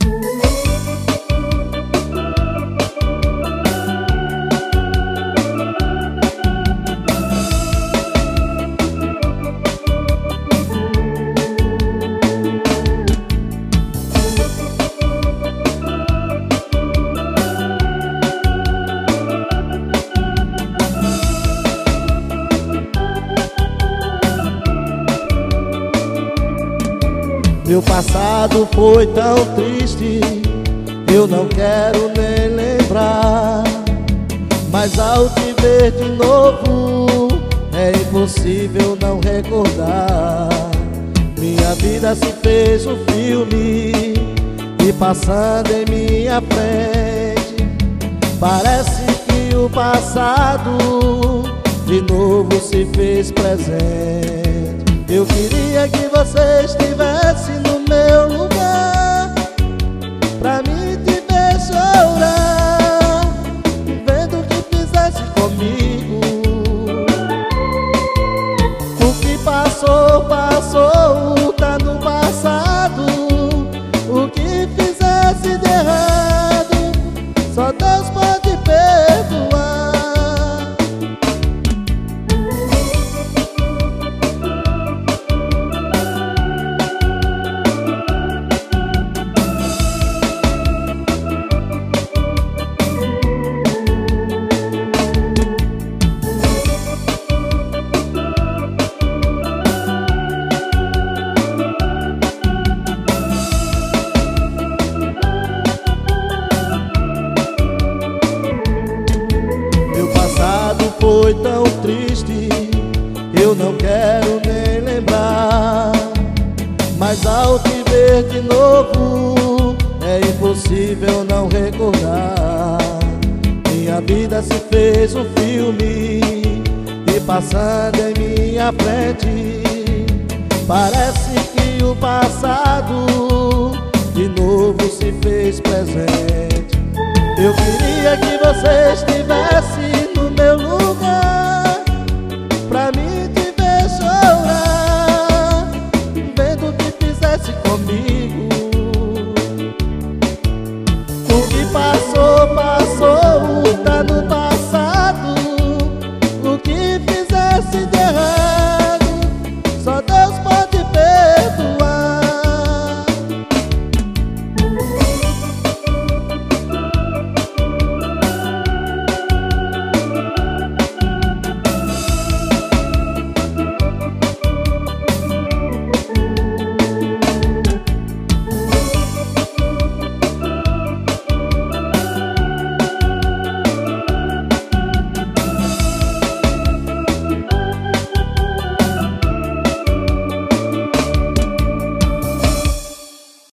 Meu passado foi tão triste, eu não quero nem lembrar. Mas ao te ver de novo, é impossível não recordar. Minha vida se fez um filme e passando em minha frente, parece que o passado de novo se fez presente. Eu queria que você estivesse no meu lugar, pra mim te ver chorar, vendo o que fizesse comigo. O que passou, passou, tá no passado. O que fizesse de errado, só Deus pode perdoar. Foi tão triste, eu não quero nem lembrar. Mas ao te ver de novo, é impossível não recordar. Minha vida se fez um filme e passando em minha frente, parece que o passado de novo se fez presente. Eu queria que você estivesse